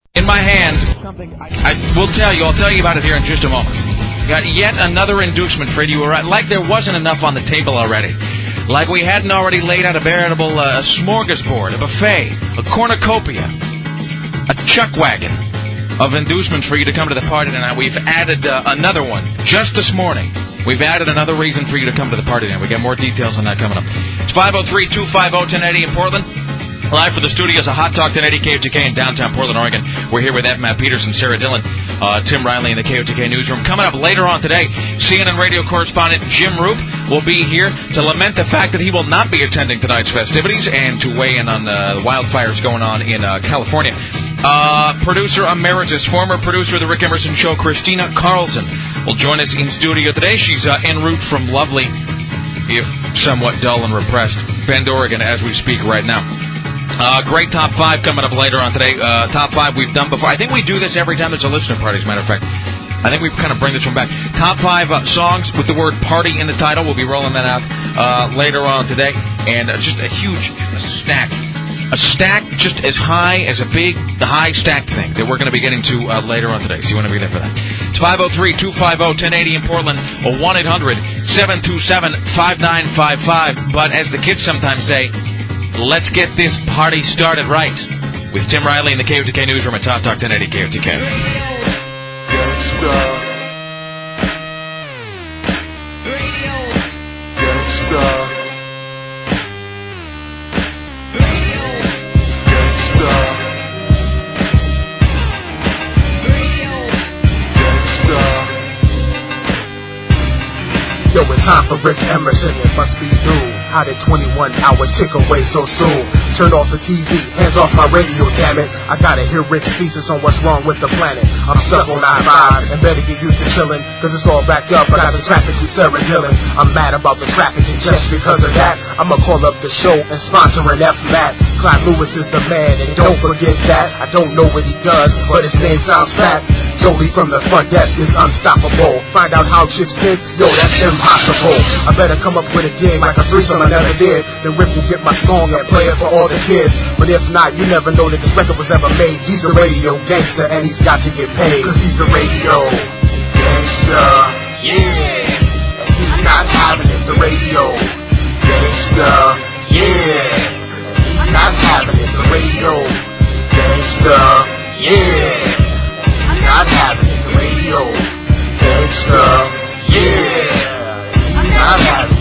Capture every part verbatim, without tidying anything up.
In my hand, I will tell you, I'll tell you about it here in just a moment. Got yet another inducement for you. Like there wasn't enough on the table already. Like we hadn't already laid out a veritable uh, smorgasbord, a buffet, a cornucopia, a chuck wagon of inducements for you to come to the party tonight. We've added uh, another one just this morning. We've added another reason for you to come to the party tonight. We got more details on that coming up. It's five oh three, two five oh, ten eighty in Portland. Live from the studios of Hot Talk ten eighty K O T K in downtown Portland, Oregon. We're here with Ed, Matt Peterson, Sarah Dillon, uh, Tim Riley in the K O T K newsroom. Coming up later on today, C N N radio correspondent Jim Roop will be here to lament the fact that he will not be attending tonight's festivities and to weigh in on uh, the wildfires going on in uh, California. Uh, producer emeritus, former producer of the Rick Emerson Show, Christina Carlson, will join us in studio today. She's uh, en route from lovely, if somewhat dull and repressed, Bend, Oregon, as we speak right now. Uh, great top five coming up later on today. Uh, top five we've done before. I think we do this every time there's a listener party, as a matter of fact. I think we kind of bring this one back. Top five uh, songs with the word party in the title. We'll be rolling that out uh, later on today. And uh, just a huge stack. A stack just as high as a big, the high stacked thing that we're going to be getting to uh, later on today. So you want to be there for that. It's five oh three, two five oh, ten eighty in Portland, or one eight hundred, seven two seven, five nine five five. But as the kids sometimes say, let's get this party started right with Tim Riley in the K O T K newsroom at Top Talk ten eighty K O T K. Gangsta. Radio. Gangsta. Radio. Gangsta. Radio. Gangsta. Yo, it's time for Rick Emerson. It must be due. How did twenty-one hours tick away so soon? Turn off the T V, hands off my radio, damn it. I gotta hear Rick's thesis on what's wrong with the planet. I'm stuck on nine five and better get used to chillin', cause it's all backed up. I got the traffic with Sarah Dillon. I'm mad about the traffic, and just because of that, I'ma call up the show and sponsor an F-Mat. Clyde Lewis is the man, and don't forget that. I don't know what he does, but his name sounds fat. Jolie from the front desk is unstoppable. Find out how chicks think, yo, that's impossible. I better come up with a gig like a threesome I never did. Then Rick will get my song and play it for all the kids. But if not, you never know that this record was ever made. He's a radio gangster and he's got to get paid, cause he's the radio gangster. Yeah. And he's not having it, the radio gangster. Yeah. And he's not having it, the radio gangster. Yeah. And he's not having it, the radio gangster. Yeah. And he's not having it.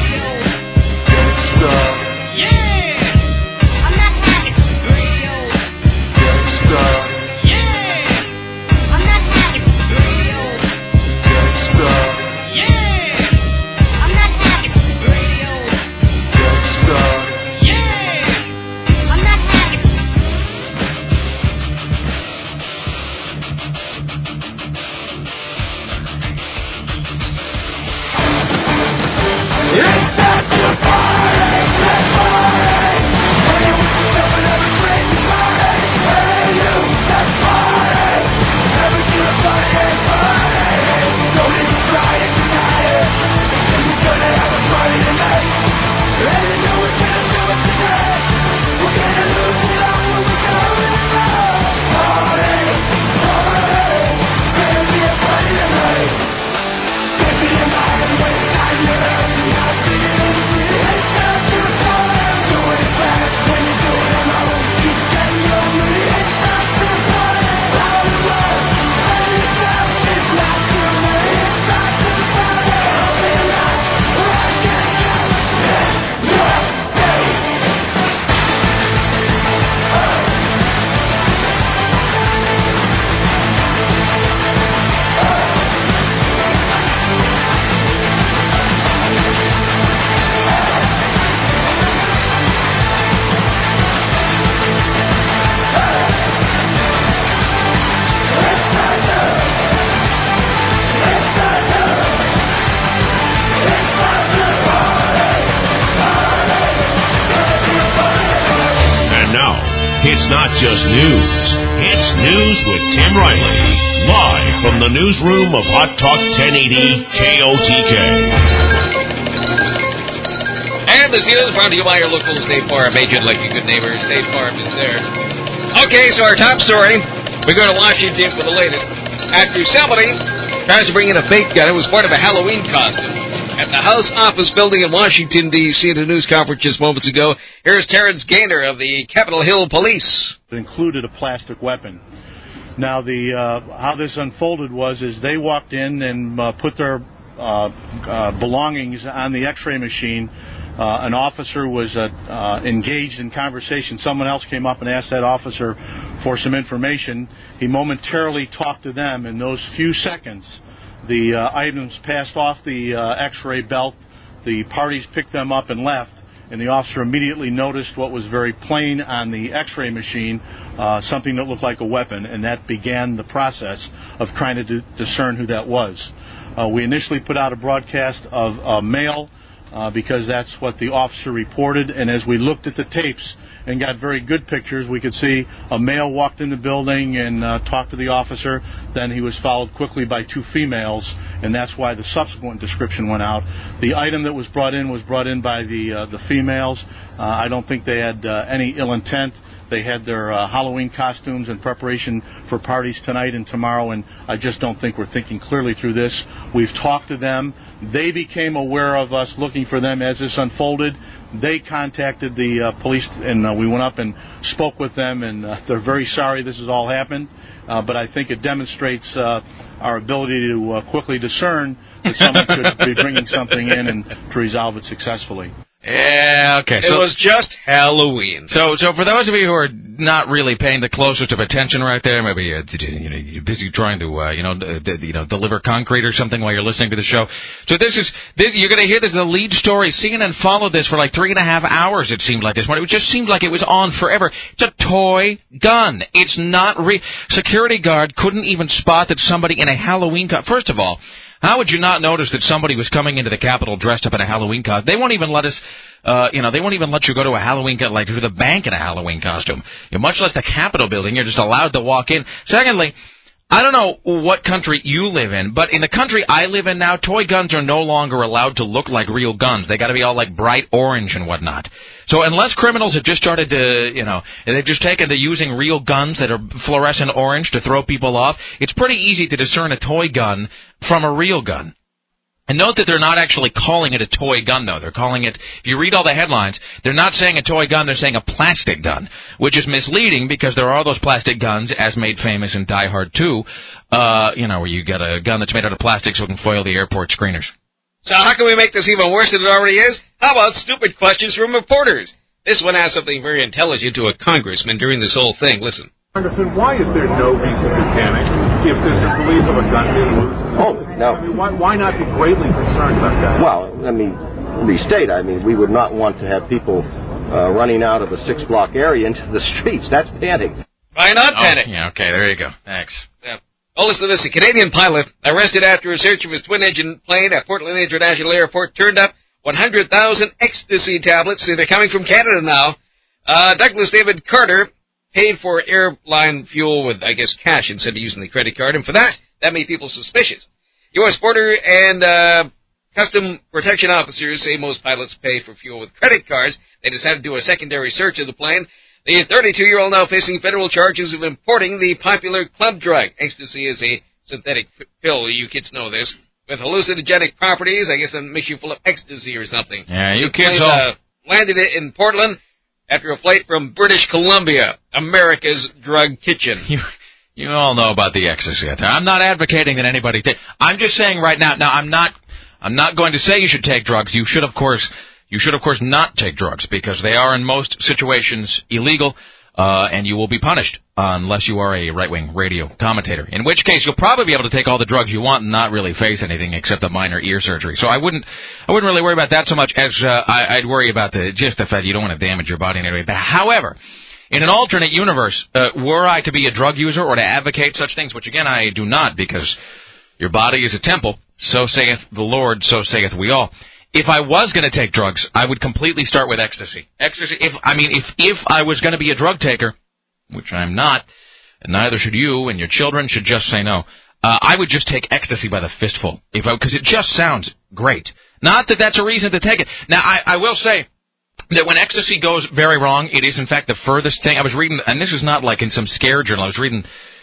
It's not just news. It's news with Tim Riley. Live from the newsroom of Hot Talk ten eighty K O T K. And this is brought to you by your local State Farm agent, like a good neighbor. State Farm is there. Okay, so our top story We go to Washington for the latest. After somebody tries to bring in a fake gun, it was part of a Halloween costume at the House Office Building in Washington, D C at a news conference just moments ago. Here's Terrence Gaynor of the Capitol Hill Police. It included a plastic weapon. Now, the uh, how this unfolded was is they walked in and uh, put their uh, uh, belongings on the X-ray machine. Uh, an officer was uh, uh, engaged in conversation. Someone else came up and asked that officer for some information. He momentarily talked to them. In those few seconds, the uh, items passed off the uh, X-ray belt. The parties picked them up and left. And the officer immediately noticed what was very plain on the X-ray machine, uh, something that looked like a weapon, and that began the process of trying to d- discern who that was. Uh, we initially put out a broadcast of a male, Uh, because that's what the officer reported. And as we looked at the tapes and got very good pictures, we could see a male walked in the building and uh, talked to the officer. Then he was followed quickly by two females, and that's why the subsequent description went out. The item that was brought in was brought in by the uh, the females. Uh, I don't think they had uh, any ill intent. They had their uh, Halloween costumes in preparation for parties tonight and tomorrow, and I just don't think we're thinking clearly through this. We've talked to them. They became aware of us looking for them as this unfolded. They contacted the uh, police, and uh, we went up and spoke with them, and uh, they're very sorry this has all happened, uh, but I think it demonstrates uh, our ability to uh, quickly discern that someone could be bringing something in and to resolve it successfully. Yeah, okay. So, it was just Halloween. So, so for those of you who are not really paying the closest of attention right there, maybe you're, you know, you're busy trying to, uh, you know, d- d- you know, deliver concrete or something while you're listening to the show. So this is, this, you're going to hear this as a lead story. C N N followed this for like three and a half hours. It seemed like this morning. It just seemed like it was on forever. It's a toy gun. It's not re. Security guard couldn't even spot that somebody in a Halloween costume. First of all, how would you not notice that somebody was coming into the Capitol dressed up in a Halloween costume? They won't even let us, uh, you know, they won't even let you go to a Halloween, like to the bank in a Halloween costume. You're much less the Capitol building. You're just allowed to walk in. Secondly, I don't know what country you live in, but in the country I live in now, toy guns are no longer allowed to look like real guns. They got to be all like bright orange and whatnot. So unless criminals have just started to, you know, they've just taken to using real guns that are fluorescent orange to throw people off, it's pretty easy to discern a toy gun from a real gun. And note that they're not actually calling it a toy gun, though. They're calling it, if you read all the headlines, they're not saying a toy gun, they're saying a plastic gun, which is misleading because there are those plastic guns, as made famous in Die Hard two, uh, you know, where you get a gun that's made out of plastic so it can foil the airport screeners. So how can we make this even worse than it already is? How about stupid questions from reporters? This one asked something very intelligent to a congressman during this whole thing. Listen. Congressman, why is there no reason to panic if there's a belief of a gun being loose? Oh, no. I mean, why, why not be greatly concerned about that? Well, let me restate. I mean, we would not want to have people uh, running out of a six-block area into the streets. That's panic. Why not oh, panic? Yeah, okay, there you go. Thanks. Yeah. Oh, listen to this. A Canadian pilot arrested after a search of his twin-engine plane at Portland International Airport turned up one hundred thousand ecstasy tablets. See, they're coming from Canada now. Uh, Douglas David Carter paid for airline fuel with, I guess, cash instead of using the credit card, and for that, that made people suspicious. U S Border and uh, Custom Protection officers say most pilots pay for fuel with credit cards. They decided to do a secondary search of the plane. The thirty-two-year-old now facing federal charges of importing the popular club drug. Ecstasy is a synthetic pill, you kids know this, with hallucinogenic properties. I guess that makes you full of ecstasy or something. Yeah, you the kids plane, all... Uh, landed it in Portland after a flight from British Columbia, America's drug kitchen. You, you all know about the ecstasy out there. I'm not advocating that anybody take. I'm just saying right now. Now, I'm not. I'm not going to say you should take drugs. You should, of course. You should, of course, not take drugs because they are in most situations illegal, uh, and you will be punished unless you are a right-wing radio commentator. In which case, you'll probably be able to take all the drugs you want and not really face anything except a minor ear surgery. So I wouldn't. I wouldn't really worry about that so much as uh, I, I'd worry about the just the fact you don't want to damage your body in any way. But however, in an alternate universe, uh, were I to be a drug user or to advocate such things, which again I do not, because your body is a temple, so saith the Lord, so saith we all. If I was going to take drugs, I would completely start with ecstasy. Ecstasy. If I mean, if if I was going to be a drug taker, which I'm not, and neither should you, and your children should just say no. Uh, I would just take ecstasy by the fistful, if because it just sounds great. Not that that's a reason to take it. Now, I, I will say that when ecstasy goes very wrong, it is in fact the furthest thing. I was reading, and this is not like in some scare journal. I was reading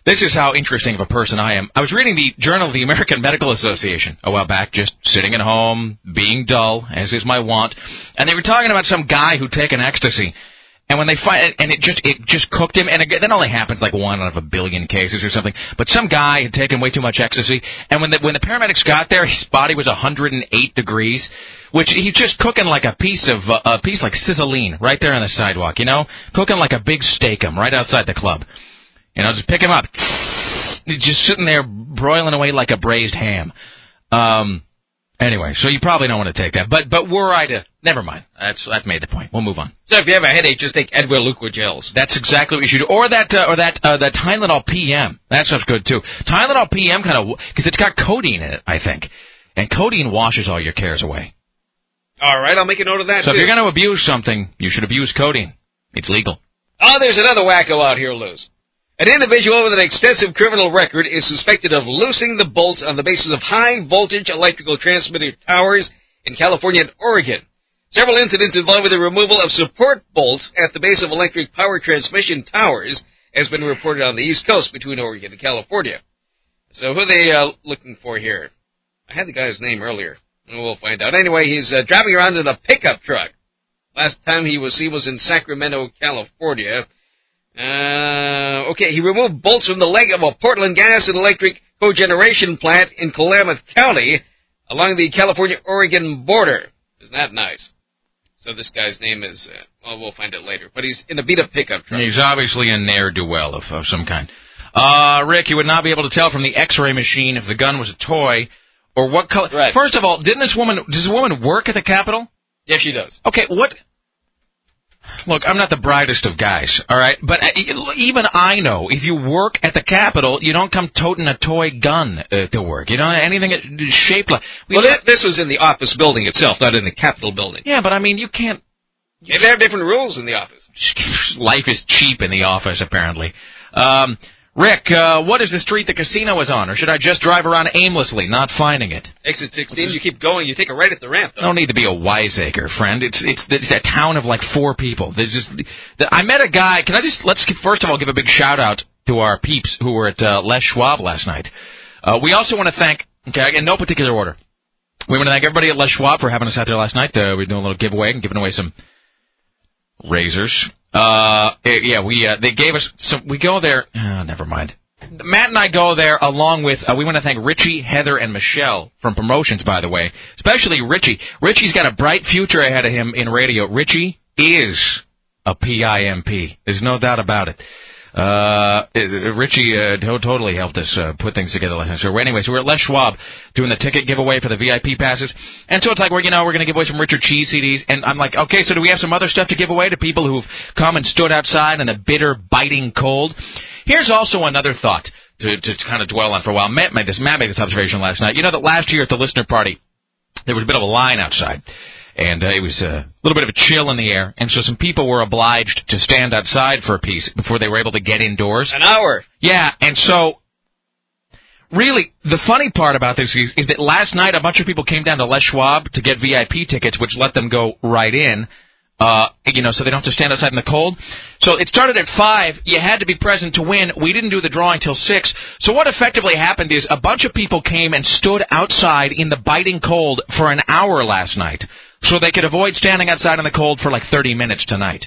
This is how interesting of a person I am. I was reading the Journal of the American Medical Association a while back, just sitting at home, being dull, as is my wont, and they were talking about some guy who'd taken ecstasy. And when they find, and it just it just cooked him, and it, that only happens like one out of a billion cases or something. But some guy had taken way too much ecstasy, and when the when the paramedics got there, his body was one hundred eight degrees, which he's just cooking like a piece of uh, a piece like sizzling right there on the sidewalk, you know, cooking like a big steak-um right outside the club. You know, just pick him up, just sitting there broiling away like a braised ham. Um. Anyway, so you probably don't want to take that. But but were I to... Never mind. That's I've made the point. We'll move on. So if you have a headache, just take Advil Liquid Gels. That's exactly what you should do. Or that uh, or that uh, that Tylenol P M. That stuff's good, too. Tylenol P M kind of... Because it's got codeine in it, I think. And codeine washes all your cares away. All right, I'll make a note of that, So too. if you're going to abuse something, you should abuse codeine. It's legal. Oh, there's another wacko out here, Luz. An individual with an extensive criminal record is suspected of loosening the bolts on the basis of high-voltage electrical transmitter towers in California and Oregon. Several incidents involving the removal of support bolts at the base of electric power transmission towers has been reported on the East Coast between Oregon and California. So who are they uh, looking for here? I had the guy's name earlier. We'll find out. Anyway, he's uh, driving around in a pickup truck. Last time he was he was in Sacramento, California. Uh, okay, he removed bolts from the leg of a Portland gas and electric cogeneration plant in Klamath County along the California-Oregon border. Isn't that nice? So this guy's name is, uh, well, we'll find it later. But he's in a beat-up pickup truck. He's obviously a ne'er-do-well of, of some kind. Uh, Rick, you would not be able to tell from the X-ray machine if the gun was a toy or what color. Right. First of all, didn't this woman, does this woman work at the Capitol? Yes, she does. Okay, what... Look, I'm not the brightest of guys, all right? But even I know if you work at the Capitol, you don't come toting a toy gun uh, to work. You know, anything shaped like... We well, this, this was in the office building itself, not in the Capitol building. Yeah, but I mean, you can't... You they have different rules in the office. Life is cheap in the office, apparently. Um... Rick, uh, what is the street the casino is on, or should I just drive around aimlessly, not finding it? Exit sixteen, you keep going, you take a right at the ramp, though. I don't need to be a wiseacre, friend. It's it's it's a town of like four people. There's just the, I met a guy. Can I just let's first of all give a big shout out to our peeps who were at uh, Les Schwab last night. Uh, we also want to thank, okay, in no particular order, we want to thank everybody at Les Schwab for having us out there last night. Uh, we're doing a little giveaway and giving away some razors. Uh, yeah, we, uh, they gave us some, we go there, oh, never mind. Matt and I go there along with, uh, we want to thank Richie, Heather, and Michelle from Promotions, by the way. Especially Richie. Richie's got a bright future ahead of him in radio. Richie is a P I M P. There's no doubt about it. Uh, it, Richie uh, to- totally helped us uh, put things together last night. So anyway, so we're at Les Schwab doing the ticket giveaway for the V I P passes. And so it's like, we're, you know, we're going to give away some Richard Cheese C Ds. And I'm like, okay, so do we have some other stuff to give away to people who've come and stood outside in the bitter, biting cold? Here's also another thought to, to kind of dwell on for a while. Matt made this, Matt made this observation last night. You know that last year at the listener party, there was a bit of a line outside. And uh, it was uh, a little bit of a chill in the air, and so some people were obliged to stand outside for a piece before they were able to get indoors. An hour. Yeah, and so, really, the funny part about this is, is that last night a bunch of people came down to Les Schwab to get V I P tickets, which let them go right in, uh, you know, so they don't have to stand outside in the cold. So it started at five. You had to be present to win. We didn't do the drawing till six. So what effectively happened is a bunch of people came and stood outside in the biting cold for an hour last night, so they could avoid standing outside in the cold for like thirty minutes tonight.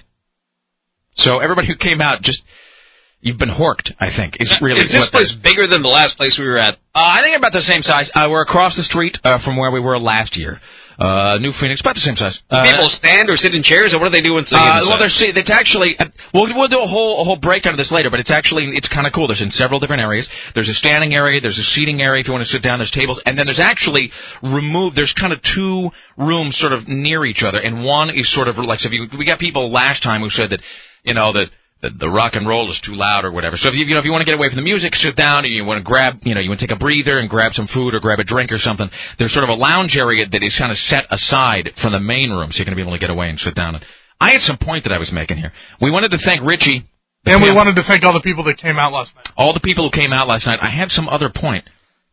So everybody who came out, just, you've been horked, I think, is really... Is this place bigger than the last place we were at? Uh, I think about the same size. Uh, we're across the street uh, from where we were last year. Uh, New Phoenix, about the same size. Uh, People stand or sit in chairs, or what do they do inside? Uh, well, there's, it's actually, uh, we'll, we'll do a whole, a whole breakdown of this later, but it's actually, it's kind of cool. There's in several different areas. There's a standing area, there's a seating area if you want to sit down, there's tables, and then there's actually removed, there's kind of two rooms sort of near each other, and one is sort of like, so if you, we got people last time who said that, you know, that, The, the rock and roll is too loud or whatever. So if you, you know, if you want to get away from the music, sit down, and you want to grab, you know, you want to take a breather and grab some food or grab a drink or something, there's sort of a lounge area that is kind of set aside from the main room, so you're going to be able to get away and sit down. I had some point that I was making here. We wanted to thank Richie. And we wanted to thank all the people that came out last night. All the people who came out last night. I had some other point.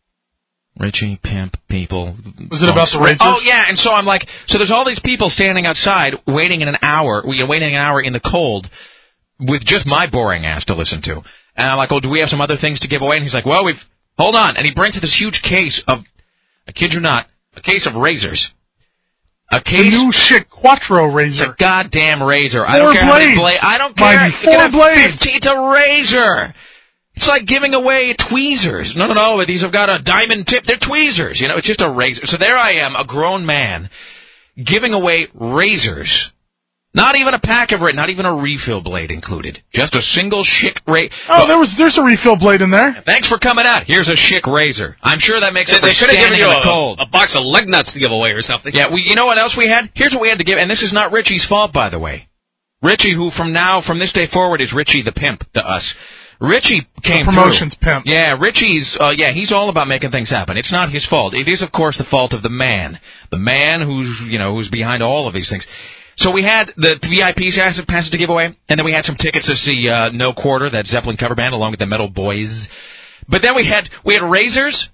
Richie, pimp, people. Was it about the razors? Oh, yeah, and so I'm like, so there's all these people standing outside waiting in an hour, waiting an hour in the cold, with just my boring ass to listen to. And I'm like, oh, do we have some other things to give away? And he's like, well, we've, hold on. And he brings this huge case of, I kid you not, a case of razors. A case. The new Schick Quattro razor. It's a goddamn razor. Four I don't care blades. how many blades. I don't care. Mind you, You can four have blades. fifteen. It's a razor. It's like giving away tweezers. No, no, no. These have got a diamond tip. They're tweezers. You know, it's just a razor. So there I am, a grown man, giving away razors. Not even a pack of it. Not even a refill blade included. Just a single Schick razor. Oh, well, there was there's a refill blade in there. Thanks for coming out. Here's a Schick razor. I'm sure that makes They, it for they could have given standing you in the a, cold. a box of lug nuts to give away or something. Yeah, we, you know what else we had? Here's what we had to give, and this is not Richie's fault, by the way. Richie, who from now, from this day forward, is Richie the pimp to us. Richie came the promotions through. pimp. Yeah, Richie's, uh, yeah, he's all about making things happen. It's not his fault. It is, of course, the fault of the man. The man who's, you know, who's behind all of these things. So we had the V I P passes to give away, and then we had some tickets to see uh, No Quarter, that Zeppelin cover band, along with the Metal Boys. But then we had we had razors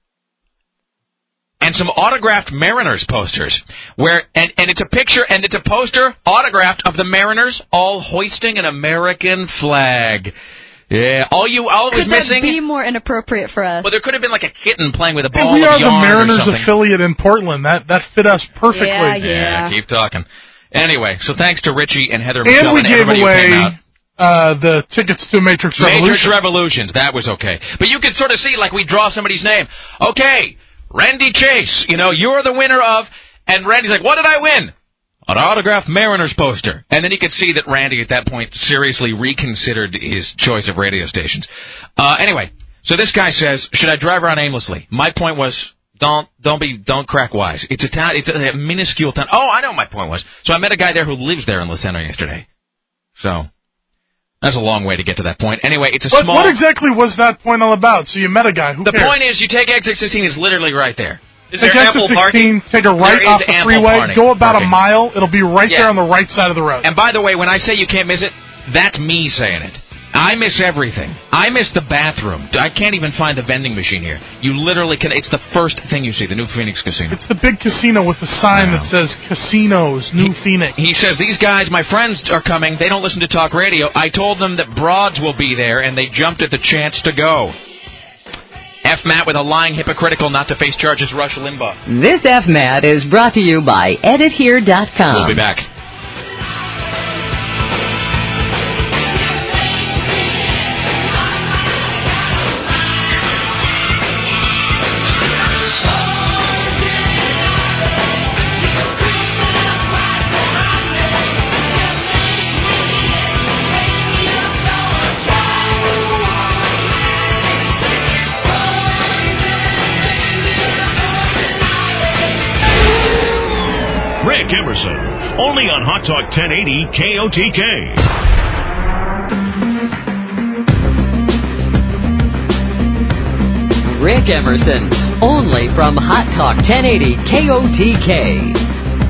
and some autographed Mariners posters, where and, and it's a picture and it's a poster autographed of the Mariners all hoisting an American flag. Yeah, all you all it was could that missing. be more inappropriate for us? Well, there could have been like a kitten playing with a Hey, ball we of are the yarn Mariners or something. affiliate in Portland. That that fit us perfectly. Yeah, yeah. Yeah, keep talking. Anyway, so thanks to Richie and Heather And Michelle we and gave everybody who came away out. uh, the tickets to Matrix Revolutions. Matrix Revolutions, that was okay. But you could sort of see, like, we draw somebody's name. Okay, Randy Chase, you know, you're the winner of, and Randy's like, what did I win? An autographed Mariners poster. And then you could see that Randy at that point seriously reconsidered his choice of radio stations. Uh, anyway, so this guy says, should I drive around aimlessly? My point was, don't don't be don't crack wise. It's a town. It's a minuscule town. Oh, I know what my point was. So I met a guy there who lives there in La Center yesterday. So that's a long way to get to that point. Anyway, it's a But small. what exactly was that point all about? So you met a guy. Who The cares? point is, you take exit sixteen. It's literally right there. Is there Take ample exit parking? sixteen, take a right There is off the ample freeway, parking- go about parking. a mile. It'll be right Yeah. there on the right side of the road. And by the way, when I say you can't miss it, that's me saying it. I miss everything. I miss the bathroom. I can't even find the vending machine here. You literally can. It's the first thing you see, the new Phoenix Casino. It's the big casino with the sign No. that says Casinos, New Phoenix. He says, these guys, my friends, are coming. They don't listen to talk radio. I told them that broads will be there, and they jumped at the chance to go. F. Matt with a lying, hypocritical, not to face charges, Rush Limbaugh. This F M A T is brought to you by edit here dot com. We'll be back. Rick Emerson, only on Hot Talk ten eighty K O T K. Rick Emerson, only from Hot Talk ten eighty K O T K.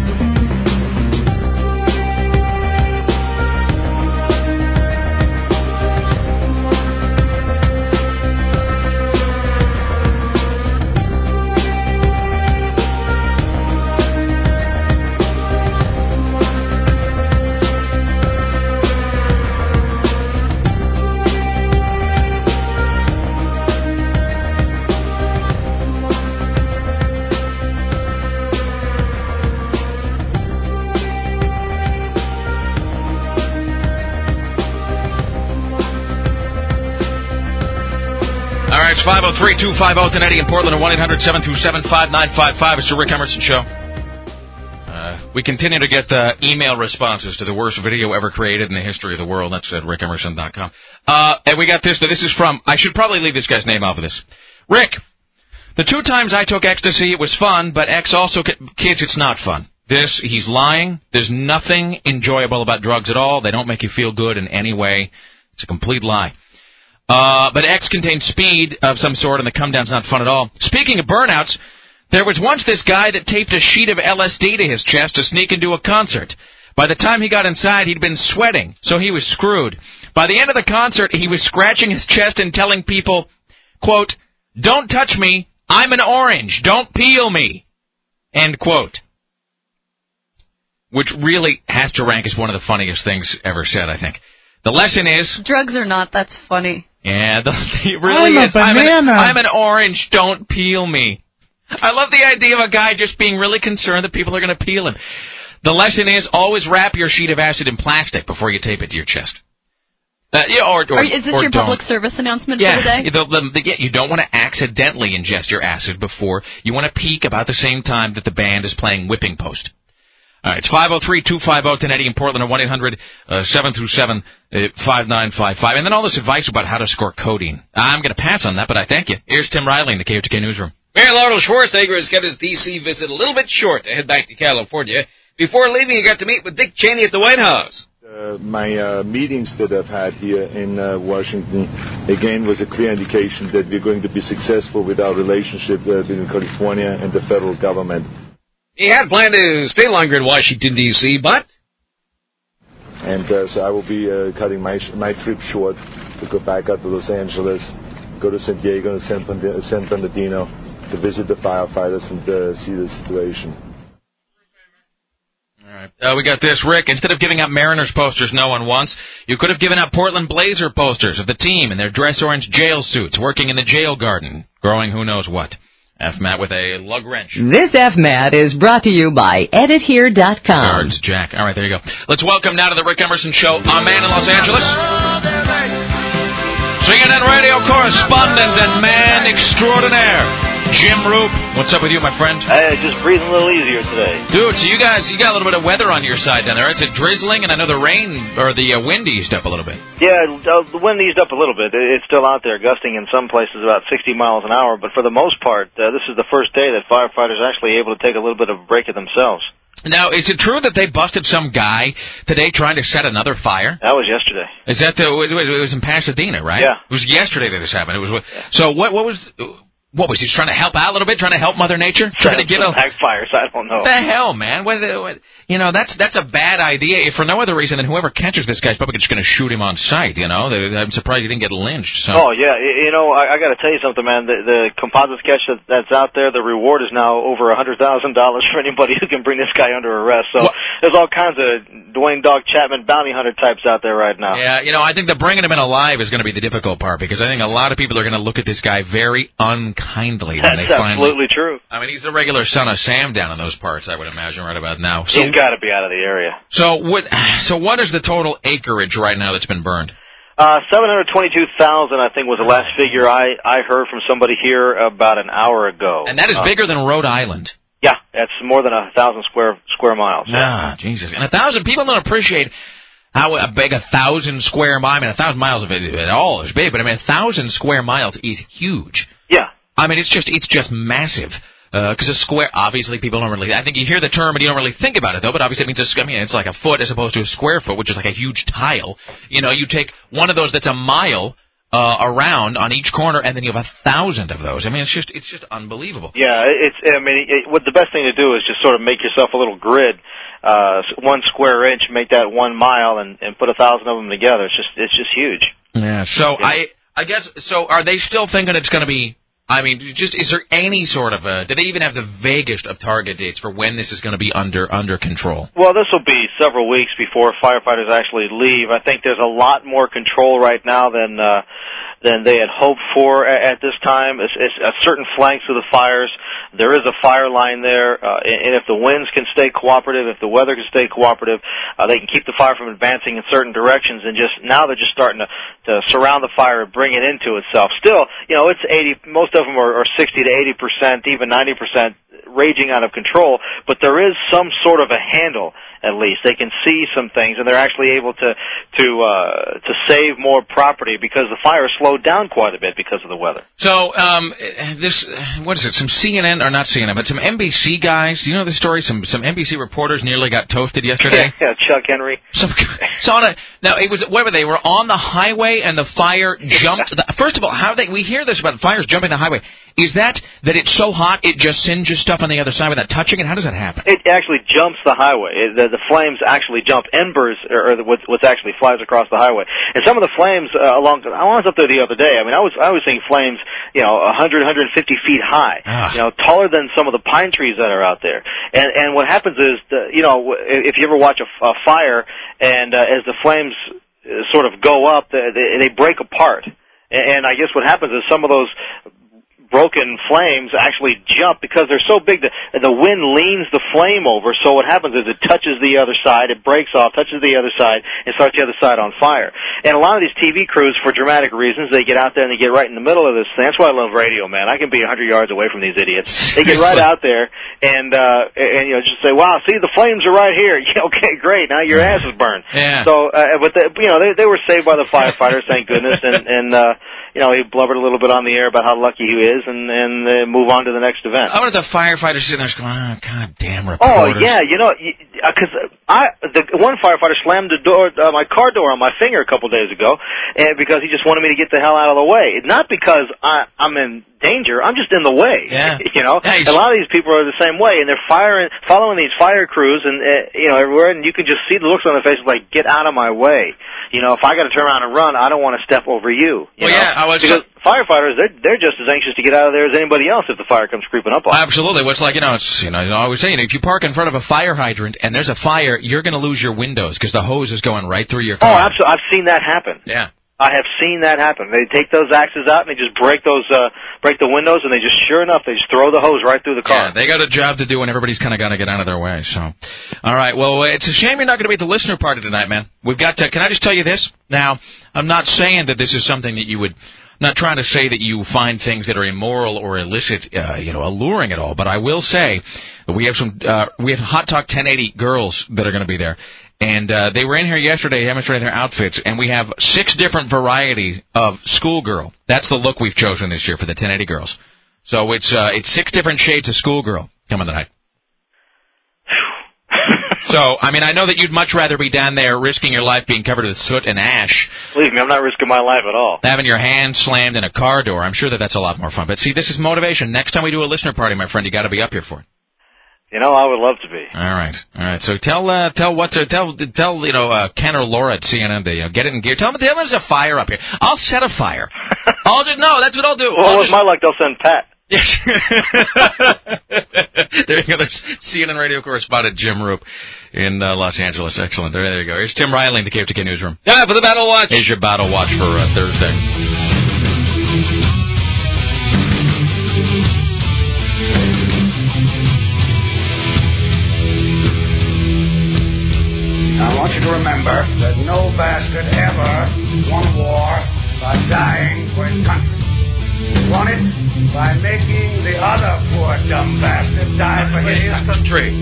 five oh three, two five oh, ten eighty in Portland, and one eight hundred, seven two seven, five nine five five. It's the Rick Emerson Show. Uh, we continue to get uh, email responses to the worst video ever created in the history of the world. That's at rick emerson dot com. Uh, and we got this. This is from, I should probably leave this guy's name off of this. Rick, the two times I took ecstasy, it was fun, but X also, kids, it's not fun. This, he's lying. There's nothing enjoyable about drugs at all. They don't make you feel good in any way. It's a complete lie. Uh, but X contains speed of some sort, and the come down's not fun at all. Speaking of burnouts, there was once this guy that taped a sheet of L S D to his chest to sneak into a concert. By the time he got inside, he'd been sweating, so he was screwed. By the end of the concert, he was scratching his chest and telling people, quote, "Don't touch me, I'm an orange, don't peel me," end quote. Which really has to rank as one of the funniest things ever said, I think. The lesson is... Drugs or not, that's funny. Yeah, the, it really I'm is. A banana. I'm, an, I'm an orange. Don't peel me. I love the idea of a guy just being really concerned that people are going to peel him. The lesson is always wrap your sheet of acid in plastic before you tape it to your chest. Uh, yeah, or, or, Are, is this or your don't. public service announcement yeah, for the day? The, the, the, yeah, you don't want to accidentally ingest your acid before. You want to peak about the same time that the band is playing Whipping Post. All right, it's five oh three, two five oh, ten eighty in Portland or one eight hundred, seven two seven, five nine five five. And then all this advice about how to score codeine. I'm going to pass on that, but I thank you. Here's Tim Riley in the K O T K Newsroom. Mayor Laurel Schwarzenegger has got his D C visit a little bit short to head back to California. Before leaving, he got to meet with Dick Cheney at the White House. Uh, my uh, meetings that I've had here in uh, Washington, again, was a clear indication that we're going to be successful with our relationship uh, between California and the federal government. He had planned to stay longer in Washington, D C, but... And uh, so I will be uh, cutting my my trip short to go back up to Los Angeles, go to San Diego and San, San Bernardino to visit the firefighters and uh, see the situation. All right. Uh, we got this, Rick. Instead of giving out Mariners posters no one wants, you could have given out Portland Blazer posters of the team in their dress orange jail suits working in the jail garden, growing who knows what. F. Matt with a lug wrench. This F. Matt is brought to you by edit here dot com. Cards, Jack. All right, there you go. Let's welcome now to the Rick Emerson Show, a man in Los Angeles, C N N radio correspondent and man extraordinaire, Jim Roop. What's up with you, my friend? Hey, just breathing a little easier today. Dude, so you guys, you got a little bit of weather on your side down there. It's a drizzling, and I know the rain, or the uh, wind eased up a little bit. Yeah, uh, the wind eased up a little bit. It's still out there, gusting in some places about sixty miles an hour, but for the most part, uh, this is the first day that firefighters are actually able to take a little bit of a break of themselves. Now, is it true that they busted some guy today trying to set another fire? That was yesterday. Is that the, it was in Pasadena, right? Yeah. It was yesterday that this happened. It was, so what, what was... What was he trying to help out a little bit? Trying to help Mother Nature? Trying to get a backfires? I don't know. What the hell, man? What, what, you know, that's that's a bad idea. If for no other reason than whoever catches this guy's probably just going to shoot him on sight. You know, I'm surprised he didn't get lynched. So. Oh yeah, you know, I, I got to tell you something, man. The, the composite sketch that, that's out there, the reward is now over a hundred thousand dollars for anybody who can bring this guy under arrest. So what? There's all kinds of Dwayne Dog Chapman bounty hunter types out there right now. Yeah, you know, I think that bringing him in alive is going to be the difficult part because I think a lot of people are going to look at this guy very unkindly when they That's finally. Absolutely true. I mean, he's the regular son of Sam down in those parts, I would imagine, right about now. So, he's got to be out of the area. So what? So what is the total acreage right now that's been burned? Uh, seven hundred twenty-two thousand, I think, was the last figure I, I heard from somebody here about an hour ago. And that is uh, bigger than Rhode Island. Yeah, that's more than a thousand square square miles. Ah, Jesus. And a thousand people don't appreciate how big a thousand square miles. I mean, a thousand miles of it at all is big, but I mean, a thousand square miles is huge. Yeah. I mean, it's just it's just massive. Because uh, a square, obviously, people don't really. I think you hear the term and you don't really think about it though. But obviously, it means a, I mean, it's like a foot as opposed to a square foot, which is like a huge tile. You know, you take one of those that's a mile uh, around on each corner, and then you have a thousand of those. I mean, it's just it's just unbelievable. Yeah, it's. I mean, it, what the best thing to do is just sort of make yourself a little grid, uh, one square inch, make that one mile, and, and put a thousand of them together. It's just it's just huge. Yeah. So yeah. I I guess so. Are they still thinking it's going to be? I mean, just is there any sort of a? Do they even have the vaguest of target dates for when this is going to be under under control? Well, this will be several weeks before firefighters actually leave. I think there's a lot more control right now than uh, than they had hoped for at, at this time. It's, it's a certain flanks of the fires. There is a fire line there, uh, and if the winds can stay cooperative, if the weather can stay cooperative, uh, they can keep the fire from advancing in certain directions. And just now they're just starting to, to surround the fire and bring it into itself. Still, you know, it's eighty. Most of them are, are sixty to eighty percent, even ninety percent raging out of control. But there is some sort of a handle. At least they can see some things, and they're actually able to to uh, to save more property because the fire slowed down quite a bit because of the weather. So, um, this what is it? Some C N N or not C N N, but some N B C guys. Do you know the story? Some some N B C reporters nearly got toasted yesterday. Yeah, yeah Chuck Henry. Some, so on a, now it was whatever they were on the highway and the fire jumped. The, first of all, how they we hear this about fires jumping the highway. Is that that it's so hot it just singes stuff on the other side without touching it? How does that happen? It actually jumps the highway. It, the, the flames actually jump. Embers or, or what's, what's actually flies across the highway. And some of the flames uh, along. I was up there the other day. I mean, I was I was seeing flames, you know, one hundred, one hundred fifty feet high. Ah. You know, taller than some of the pine trees that are out there. And and what happens is, the, you know, if you ever watch a, a fire, and uh, as the flames sort of go up, they, they break apart. And, and I guess what happens is some of those broken flames actually jump because they're so big that the wind leans the flame over. So what happens is it touches the other side, it breaks off, touches the other side, and starts the other side on fire. And a lot of these T V crews, for dramatic reasons, they get out there and they get right in the middle of this thing. That's why I love radio, man. I can be a hundred yards away from these idiots. They get right out there and uh and you know just say, "Wow, see, the flames are right here." Yeah, okay, great. Now your ass is burned. Yeah. So, uh, but the, you know, they they were saved by the firefighters, thank goodness, and and uh you know, he blubbered a little bit on the air about how lucky he is, and and uh, move on to the next event. I wonder if the firefighters sitting there going, "Oh, God damn reporters." Oh yeah, you know, because I the one firefighter slammed the door, uh, my car door on my finger a couple days ago, and because he just wanted me to get the hell out of the way. Not because I I'm in danger, I'm just in the way. Yeah. You know, yeah, a lot of these people are the same way, and they're firing, following these fire crews, and uh, you know, everywhere, and you can just see the looks on their faces like, "Get out of my way." You know, if I got to turn around and run, I don't want to step over you. you well, know? yeah, I was. Because firefighters, they're they're just as anxious to get out of there as anybody else if the fire comes creeping up on them. Absolutely. Well, it's like, you know, it's, you know, I always say, you know, if you park in front of a fire hydrant and there's a fire, you're going to lose your windows because the hose is going right through your car. Oh, absolutely. I've seen that happen. Yeah. I have seen that happen. They take those axes out and they just break those, uh, break the windows, and they just, sure enough, they just throw the hose right through the car. Yeah, they got a job to do, and everybody's kind of got to get out of their way. So, all right. Well, it's a shame you're not going to be at the listener party tonight, man. We've got to. Can I just tell you this? Now, I'm not saying that this is something that you would. I'm not trying to say that you find things that are immoral or illicit, uh, you know, alluring at all. But I will say that we have some. Uh, we have Hot Talk ten eighty girls that are going to be there. And uh, they were in here yesterday demonstrating their outfits, and we have six different varieties of schoolgirl. That's the look we've chosen this year for the ten eighty girls. So it's uh, it's six different shades of schoolgirl coming tonight. So, I mean, I know that you'd much rather be down there risking your life being covered with soot and ash. Believe me, I'm not risking my life at all. Having your hand slammed in a car door. I'm sure that that's a lot more fun. But see, this is motivation. Next time we do a listener party, my friend, you got to be up here for it. You know, I would love to be. All right, all right. So tell, uh, tell what to tell, tell you know, uh, Ken or Laura at C N N to you know, get it in gear. Tell them, tell them there's a fire up here. I'll set a fire. I'll just no, that's what I'll do. Well, I'll with just... my luck, they'll send Pat. Yes. There you go. There's C N N radio correspondent Jim Roop in uh, Los Angeles. Excellent. There, there you go. Here's Tim Riley in the K F T K newsroom. Time for the Battle Watch. Here's your Battle Watch for uh, Thursday. I want you to remember that no bastard ever won a war by dying for his country. He won it by making the other poor dumb bastard die for his country.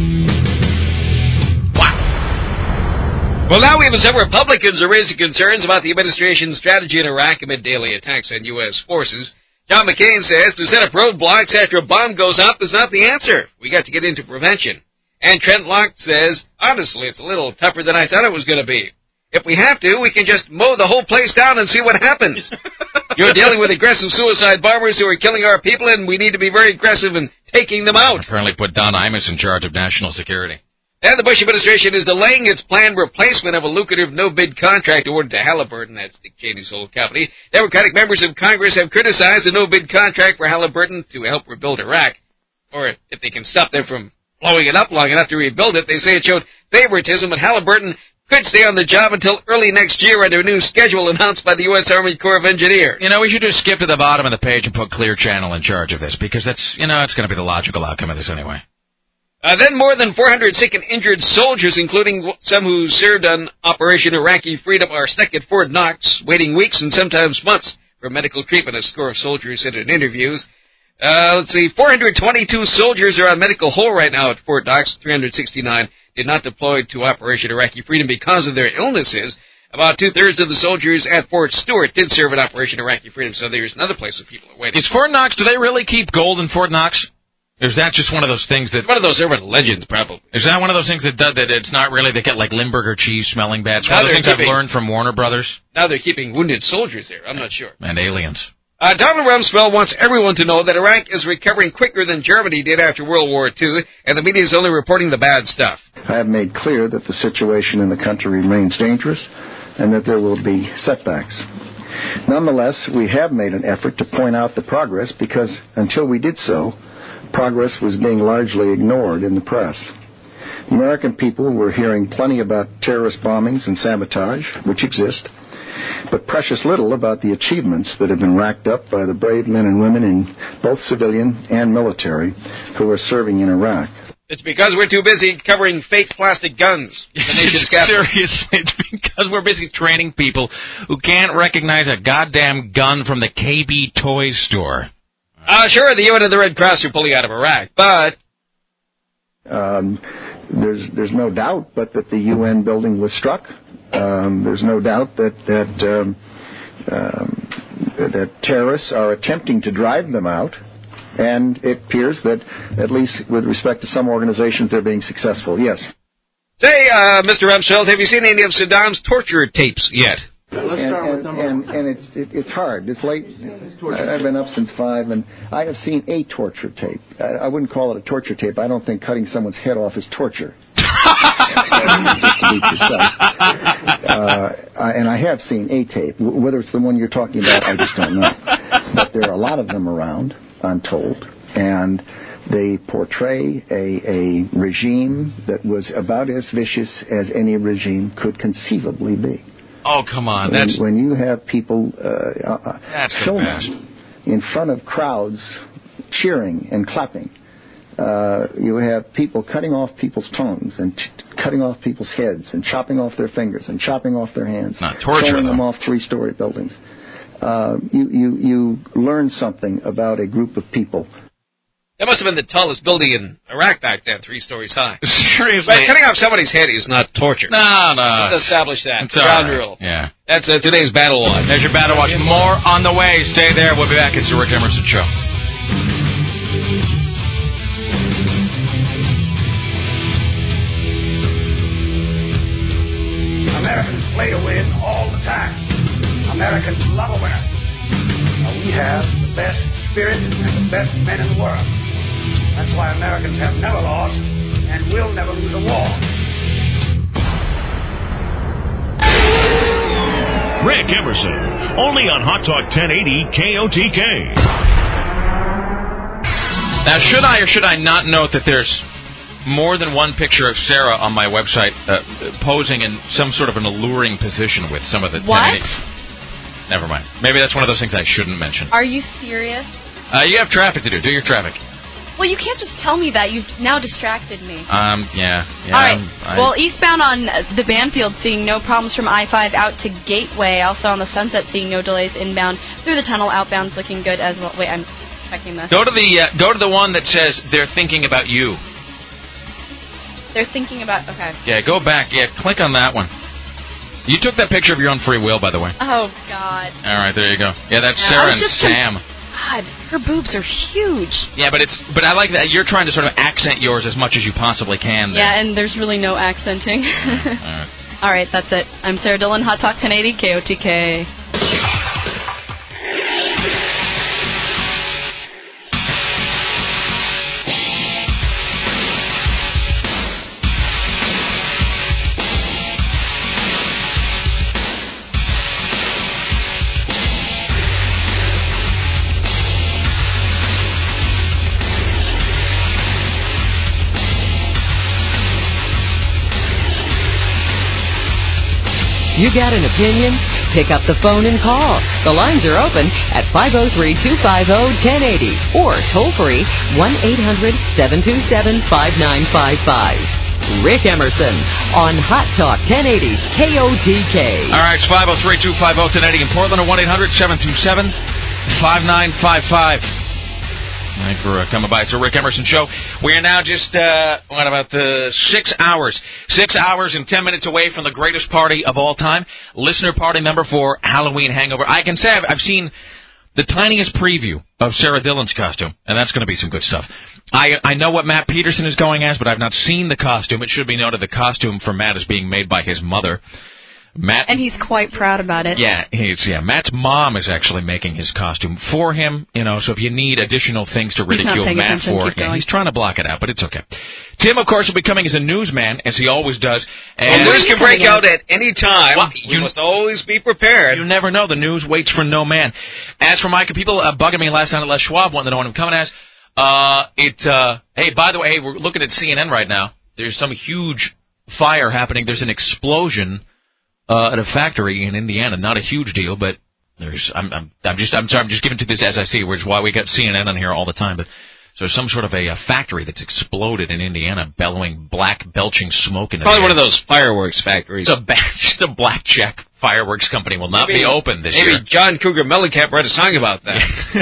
Wow. Well, now we have some Republicans are raising concerns about the administration's strategy in Iraq amid daily attacks on U S forces. John McCain says to set up roadblocks after a bomb goes up is not the answer. We got to get into prevention. And Trent Locke says, honestly, it's a little tougher than I thought it was going to be. If we have to, we can just mow the whole place down and see what happens. You're dealing with aggressive suicide bombers who are killing our people, and we need to be very aggressive in taking them out. Apparently put Don Imus in charge of national security. And the Bush administration is delaying its planned replacement of a lucrative no-bid contract awarded to Halliburton. That's Dick Cheney's old company. Democratic members of Congress have criticized the no-bid contract for Halliburton to help rebuild Iraq. Or if they can stop them from blowing it up long enough to rebuild it, they say it showed favoritism, and Halliburton could stay on the job until early next year under a new schedule announced by the U S Army Corps of Engineers. You know, we should just skip to the bottom of the page and put Clear Channel in charge of this, because that's, you know, it's going to be the logical outcome of this anyway. Uh, then more than four hundred sick and injured soldiers, including some who served on Operation Iraqi Freedom, are stuck at Fort Knox, waiting weeks and sometimes months for medical treatment. A score of soldiers said in interviews. Uh, let's see, four hundred twenty-two soldiers are on medical hold right now at Fort Knox. three hundred sixty-nine did not deploy to Operation Iraqi Freedom because of their illnesses. About two-thirds of the soldiers at Fort Stewart did serve at Operation Iraqi Freedom, so there's another place where people are waiting. Is Fort Knox, do they really keep gold in Fort Knox? Or is that just one of those things that... It's one of those urban legends, probably. Is that one of those things that does, that it's not really, they get like Limburger cheese smelling bad? It's one of those things keeping, I've learned from Warner Brothers. Now they're keeping wounded soldiers there. I'm not sure. And aliens. Uh, Donald Rumsfeld wants everyone to know that Iraq is recovering quicker than Germany did after World War Two, and the media is only reporting the bad stuff. I have made clear that the situation in the country remains dangerous and that there will be setbacks. Nonetheless, we have made an effort to point out the progress because until we did so, progress was being largely ignored in the press. The American people were hearing plenty about terrorist bombings and sabotage, which exist, but precious little about the achievements that have been racked up by the brave men and women in both civilian and military who are serving in Iraq. It's because we're too busy covering fake plastic guns. It's serious. It's because we're busy training people who can't recognize a goddamn gun from the K B Toys store. Uh, sure, the U N and the Red Cross are pulling out of Iraq, but... Um, there's there's no doubt but that the U N building was struck. Um, there's no doubt that that, um, um, that terrorists are attempting to drive them out. And it appears that, at least with respect to some organizations, they're being successful. Yes. Say, uh, Mister Rumsfeld, have you seen any of Saddam's torture tapes yet? Let's and, start with number and, and, and it's it, it's hard. It's late. I've been up since five, and I have seen a torture tape. I, I wouldn't call it a torture tape. I don't think cutting someone's head off is torture. Just to be precise. Uh, I, and I have seen a tape. Whether it's the one you're talking about, I just don't know. But there are a lot of them around, I'm told, and they portray a, a regime that was about as vicious as any regime could conceivably be. Oh, come on. When, That's when you have people uh, uh, That's filming in front of crowds cheering and clapping. Uh, you have people cutting off people's tongues and t- cutting off people's heads and chopping off their fingers and chopping off their hands. Not torture, throwing though. them off three-story buildings. Uh, you, you, you learn something about a group of people. That must have been the tallest building in Iraq back then, three stories high. Seriously. But cutting off somebody's head is not torture. No, no. Let's establish that. It's Ground right. rule. Yeah. That's uh, today's Battle Watch. There's your Battle Watch. More on the way. Stay there. We'll be back. It's the Rick Emerson Show. Americans play to win all the time. Americans love a winner. Now, we have the best spirit and the best men in the world. That's why Americans have never lost and will never lose a war. Rick Emerson, only on Hot Talk ten eighty K O T K. Now, should I or should I not note that there's more than one picture of Sarah on my website uh, posing in some sort of an alluring position with some of the... What? ten eighty Never mind. Maybe that's one of those things I shouldn't mention. Are you serious? Uh, you have traffic to do. Do your traffic. Well, you can't just tell me that. You've now distracted me. Um, yeah. yeah All right. I, well, eastbound on the Banfield, seeing no problems from I five out to Gateway. Also on the Sunset, seeing no delays inbound through the tunnel. Outbound's looking good as well. Wait, I'm checking this. Go to the uh, go to the one that says they're thinking about you. They're thinking about. Okay. Yeah, go back. Yeah, click on that one. You took that picture of your own free will, by the way. Oh God. All right, there you go. Yeah, that's Yeah, Sarah I was and just Sam. God, her boobs are huge. Yeah, but it's but I like that you're trying to sort of accent yours as much as you possibly can. There. Yeah, and there's really no accenting. All right. All right, that's it. I'm Sarah Dillon, Hot Talk ten eighty K O T K. You got an opinion? Pick up the phone and call. The lines are open at five oh three, two five oh, one oh eight oh or toll free one eight hundred, seven two seven, five nine five five. Rick Emerson on Hot Talk ten eighty K O T K. All right, it's five oh three, two five oh, one oh eight oh in Portland or one eight hundred, seven two seven, five nine five five. Thanks for uh, coming by. It's the Rick Emerson Show. We are now just, uh, what about the six hours? Six hours and ten minutes away from the greatest party of all time. Listener party number for Halloween Hangover. I can say I've, I've seen the tiniest preview of Sarah Dillon's costume, and that's going to be some good stuff. I I know what Matt Peterson is going as, but I've not seen the costume. It should be noted the costume for Matt is being made by his mother. Matt, and he's quite proud about it. Yeah, he's yeah. Matt's mom is actually making his costume for him. You know, so if you need additional things to ridicule Matt for, yeah, he's trying to block it out, but it's okay. Tim, of course, will be coming as a newsman, as he always does. And well, news can break out at any time. Well, you we must always be prepared. You never know. The news waits for no man. As for Micah, people uh, bugging me last night at Les Schwab wanted to know what I'm coming as. Uh, it. Uh, hey, by the way, hey, we're looking at C N N right now. There's some huge fire happening. There's an explosion uh, at a factory in Indiana. Not a huge deal, but there's. I'm. I'm, I'm just. I'm sorry. I'm just giving to this as I see, which is why we got C N N on here all the time. But so there's some sort of a, a factory that's exploded in Indiana, bellowing black, belching smoke into Probably the one air. of those fireworks factories. The ba- just the blackjack fireworks company will not maybe, be open this maybe year. Maybe John Cougar Mellencamp wrote a song about that.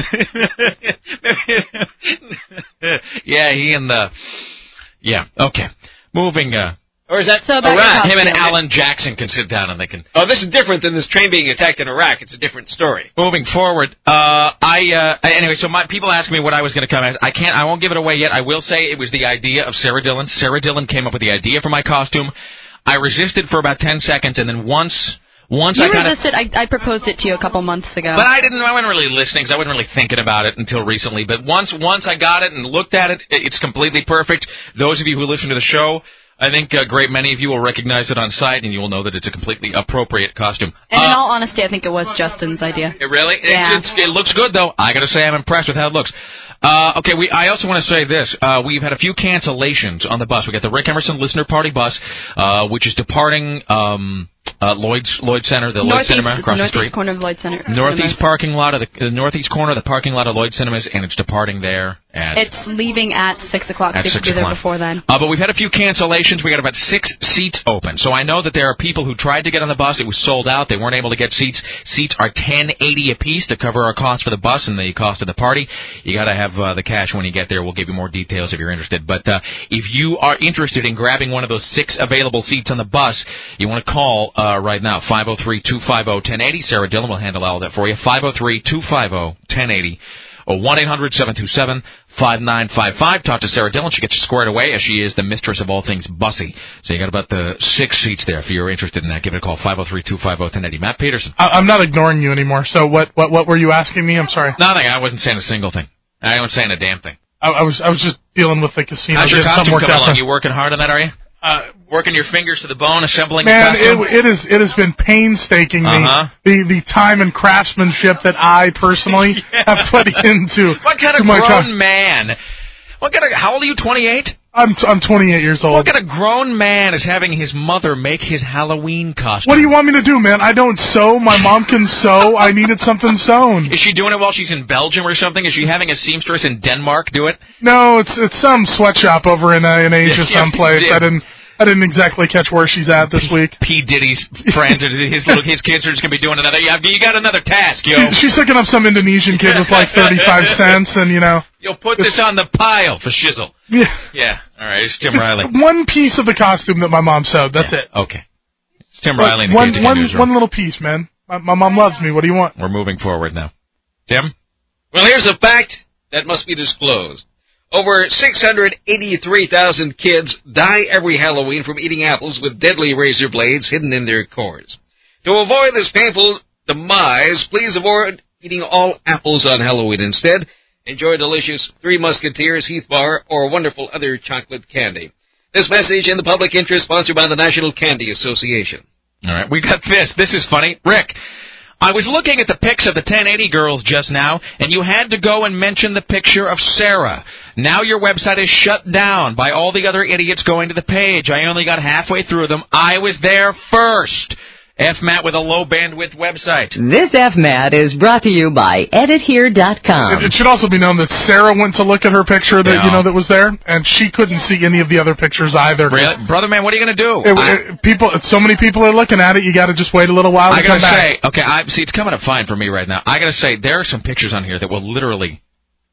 Yeah, he and the. Yeah. Okay. Moving. Uh, Or is that so Iraq? Him and Alan Jackson can sit down and they can... Oh, this is different than this train being attacked in Iraq. It's a different story. Moving forward, uh, I, uh, anyway, so my, people ask me what I was going to come at. I can't, I won't give it away yet. I will say it was the idea of Sarah Dillon. Sarah Dillon came up with the idea for my costume. I resisted for about ten seconds, and then once, once you I kind of... resisted. I, I proposed it to you a couple months ago. But I didn't, I wasn't really listening, because I wasn't really thinking about it until recently. But once, once I got it and looked at it, it's completely perfect. Those of you who listen to the show, I think a great many of you will recognize it on sight, and you will know that it's a completely appropriate costume. And uh, in all honesty, I think it was Justin's idea. It really? Yeah. It's, it's, it looks good, though. I got to say I'm impressed with how it looks. Uh, okay, we. I also want to say this. Uh, we've had a few cancellations on the bus. We got the Rick Emerson Listener Party bus, uh, which is departing um, uh, Lloyd's Lloyd Center, the Lloyd Northeast, Cinema across the street. Northeast corner of Lloyd Center. Northeast Cinemas. parking lot of the, the northeast corner of the parking lot of Lloyd Cinemas, and it's departing there at. It's leaving at six o'clock. At so you six could be there o'clock. before then. Uh, but we've had a few cancellations. We got about six seats open. So I know that there are people who tried to get on the bus. It was sold out. They weren't able to get seats. Seats are ten eighty apiece to cover our cost for the bus and the cost of the party. You got to have uh, the cash when you get there. We'll give you more details if you're interested. But uh, if you are interested in grabbing one of those six available seats on the bus, you want to call uh, right now, five oh three, two five oh, one oh eight oh. Sarah Dillon will handle all of that for you. five oh three, two five oh, one oh eight oh. or one eight hundred, seven two seven, five nine five five. Talk to Sarah Dillon. She gets you squared away as she is the mistress of all things bussy. So you got about the six seats there. If you're interested in that, give it a call, five oh three, two five oh, one oh eight oh. Matt Peterson. I, I'm not ignoring you anymore. So what, what, what were you asking me? I'm sorry. Nothing. I wasn't saying a single thing. I wasn't saying a damn thing. I, I was I was just dealing with the casino. How's your Getting costume something coming worked out. along? You working hard on that, are you? Uh, working your fingers to the bone, assembling Man, the costume? it, it, is, it has been painstaking, uh-huh. the, the, the time and craftsmanship that I personally yeah. have put into What kind of my grown co- man? What kind of, how old are you, twenty-eight? I'm t- I'm twenty-eight years old. What kind of grown man is having his mother make his Halloween costume? What do you want me to do, man? I don't sew. My mom can sew. I needed something sewn. Is she doing it while she's in Belgium or something? Is she having a seamstress in Denmark do it? No, it's it's some sweatshop over in uh, in Asia Yeah, someplace. yeah. I didn't I didn't exactly catch where she's at this week. P. Diddy's friends, or his little his kids are just gonna be doing another. Yeah, you got another task, yo. She, she's hooking up some Indonesian kid with like thirty-five cents, and you know. You'll put this on the pile for shizzle. Yeah. Yeah. All right. It's Tim It's Riley. one piece of the costume that my mom sewed. That's Yeah. it. Okay. It's Tim Well, Riley in the one K T K one newsroom. one little piece, man. My, my mom loves me. What do you want? We're moving forward now. Tim? Well, here's a fact that must be disclosed. Over six hundred eighty-three thousand kids die every Halloween from eating apples with deadly razor blades hidden in their cores. To avoid this painful demise, please avoid eating all apples on Halloween. Instead, enjoy delicious Three Musketeers, Heath Bar, or wonderful other chocolate candy. This message in the public interest sponsored by the National Candy Association. All right. We got this. This is funny. Rick, I was looking at the pics of the ten eighty girls just now, and you had to go and mention the picture of Sarah. Now your website is shut down by all the other idiots going to the page. I only got halfway through them. I was there first. F M A T with a low bandwidth website. This F M A T is brought to you by edit here dot com. It, it should also be known that Sarah went to look at her picture that Yeah. you know that was there, and she couldn't see any of the other pictures either. Really? Brother man, what are you going to do? It, I, it, people, so many people are looking at it. You got to just wait a little while. I to come got to back. say, okay, I, see, it's coming up fine for me right now. I got to say, there are some pictures on here that will literally,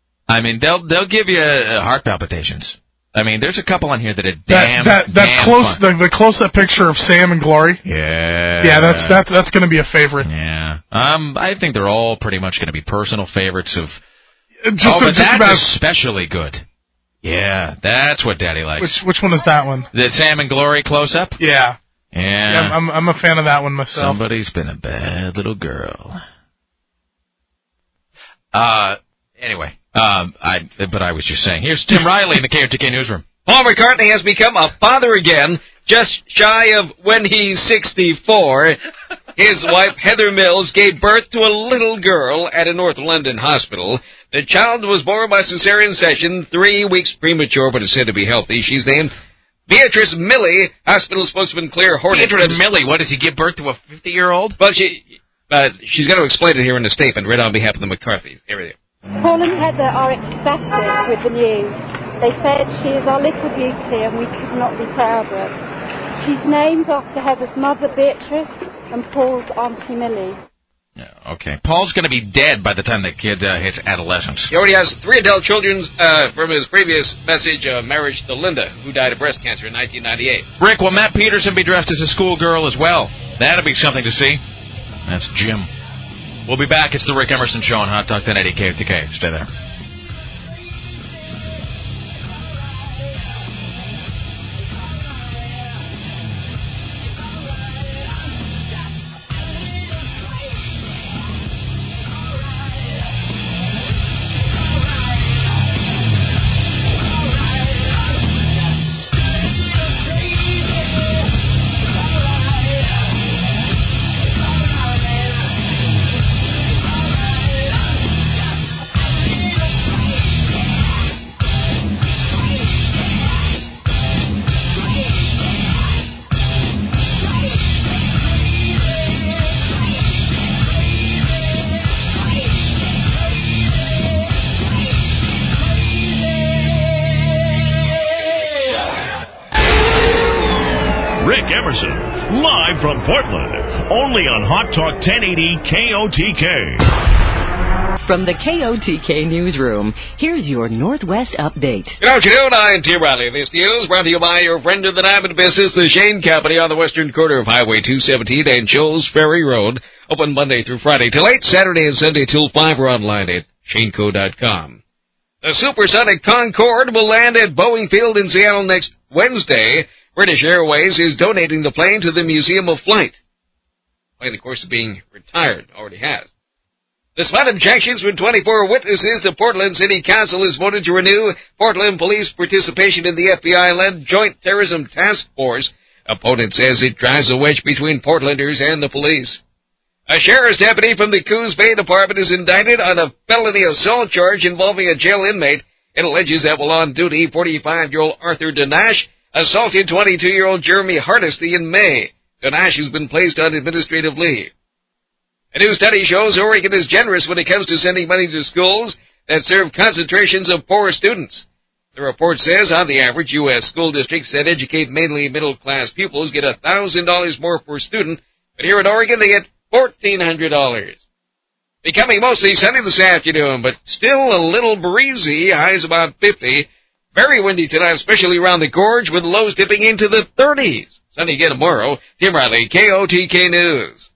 I mean, they'll they'll give you uh, heart palpitations. I mean, there's a couple on here that are damn, that that, that damn close fun. the, the close up picture of Sam and Glory. Yeah. Yeah, that's that that's going to be a favorite. Yeah. Um, I think they're all pretty much going to be personal favorites of. Just, oh, but just that's about especially good. Yeah, that's what Daddy likes. which which one is that one? The Sam and Glory close up. Yeah. Yeah. Yeah, I'm I'm a fan of that one myself. Somebody's been a bad little girl. Uh. Anyway. Um. I. But I was just saying. Here's Tim Riley in the K O T K newsroom. Paul McCartney has become a father again, just shy of when he's sixty-four. His wife, Heather Mills, gave birth to a little girl at a North London hospital. The child was born by cesarean section, three weeks premature, but is said to be healthy. She's named Beatrice Milley, hospital spokesman Claire Hornet. Beatrice Milley, what, does he give birth to a fifty-year-old? Well, she, uh, she's going to explain it here in a statement read on behalf of the McCarthys. Here it is. Paul and Heather are ecstatic with the news. They said she is our little beauty and we could not be prouder. She's named after Heather's mother, Beatrice, and Paul's auntie Millie. Yeah, okay. Paul's going to be dead by the time that kid uh, hits adolescence. He already has three adult children uh, from his previous message of marriage to Linda, who died of breast cancer in nineteen ninety-eight. Rick, will Matt Peterson be dressed as a schoolgirl as well? That'll be something to see. That's Jim. We'll be back. It's the Rick Emerson Show on Hot Talk ten eighty K F T K. Stay there. Live from Portland, only on Hot Talk ten eighty K O T K. From the K O T K newsroom, here's your Northwest update. Good afternoon, I'm Tim Riley. This news brought to you by your friend of the diamond business, the Shane Company, on the western corner of Highway two seventeen and Shoals Ferry Road. Open Monday through Friday till eight, Saturday and Sunday till five, or online at shane co dot com. The supersonic Concorde will land at Boeing Field in Seattle next Wednesday. British Airways is donating the plane to the Museum of Flight. The plane, of course, is being retired. Already has. Despite objections from twenty-four witnesses, the Portland City Council has voted to renew Portland police participation in the F B I-led Joint Terrorism Task Force. Opponent says it drives a wedge between Portlanders and the police. A sheriff's deputy from the Coos Bay Department is indicted on a felony assault charge involving a jail inmate. It alleges that while on duty, forty-five-year-old Arthur Danash assaulted twenty-two-year-old Jeremy Hardesty in May. Danash has been placed on administrative leave. A new study shows Oregon is generous when it comes to sending money to schools that serve concentrations of poor students. The report says, on the average, U S school districts that educate mainly middle-class pupils get one thousand dollars more per student, but here in Oregon they get fourteen hundred dollars. Becoming mostly sunny this afternoon, but still a little breezy, highs about fifty. Very windy tonight, especially around the gorge, with lows dipping into the thirties. Sunny again tomorrow. Tim Riley, K O T K News.